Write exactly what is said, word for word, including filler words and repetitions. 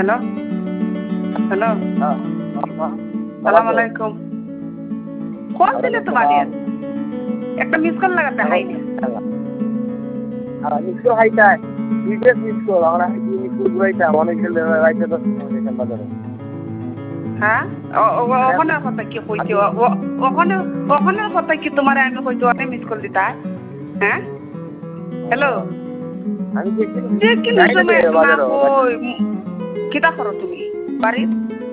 hello hello সালাম আলাইকুম কোন দিলে তো বাড়ি একটা মিস কল লাগাতে হাই না মিস কল হাইটা বিশেষ মিস কল আমরা মিস কল ঘুরাইতা অনেক গেলে রাইতে দশ মিনিট বাজারে হ্যাঁ ওখানের কথা কি কইছি ওখানে ওখানের কথা কি তোমার আমি কইছি অনেক মিস কল দিতা হ্যাঁ হ্যালো আমি যে কি সময় না কই কিটা করো তুমি বাড়ির